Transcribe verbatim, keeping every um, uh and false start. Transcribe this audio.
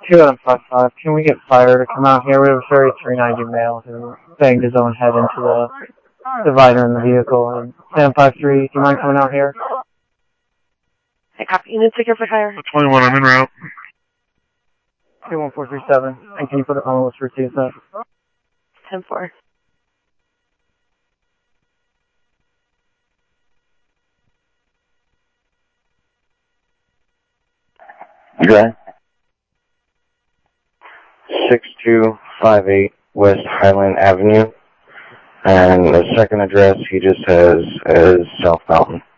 two Adam five five, can we get fire to come out here? We have a thirty-three ninety male who banged his own head into the divider in the vehicle. And Sam five three, do you mind coming out here? Hey, copy. Unit, take your foot higher. twenty-one, I'm en route. two one four three seven, and can you put it on the list for T S F? ten four. Okay. six two five eight West Highland Avenue. And the second address he just has is South Mountain.